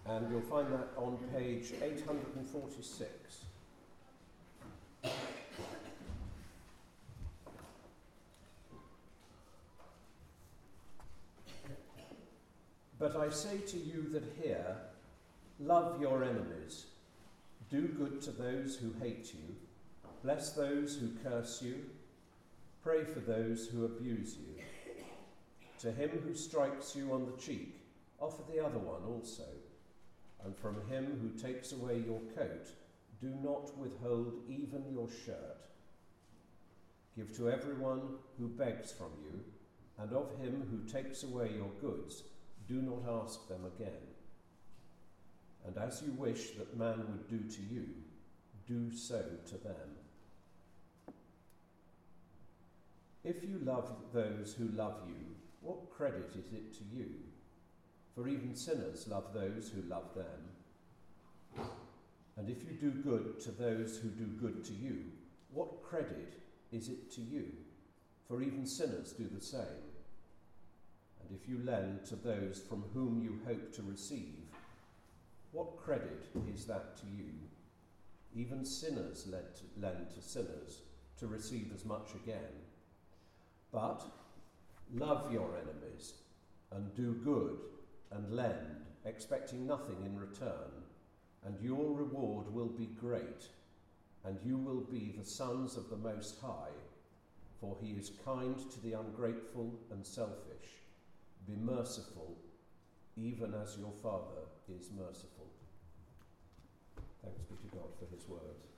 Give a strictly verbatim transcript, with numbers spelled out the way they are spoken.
And you'll find that on page eight hundred forty-six. But I say to you that hear, love your enemies, do good to those who hate you, bless those who curse you, pray for those who abuse you. To him who strikes you on the cheek, offer the other one also. And from him who takes away your coat, do not withhold even your shirt. Give to everyone who begs from you, and of him who takes away your goods, do not ask them again. And as you wish that man would do to you, do so to them. If you love those who love you, what credit is it to you? For even sinners love those who love them. And if you do good to those who do good to you, what credit is it to you? For even sinners do the same. And if you lend to those from whom you hope to receive, what credit is that to you? Even sinners lend to sinners to receive as much again. But love your enemies, and do good, and lend, expecting nothing in return, and your reward will be great, and you will be the sons of the Most High, for he is kind to the ungrateful and selfish. Be merciful, even as your Father is merciful. Thanks be to God for his word.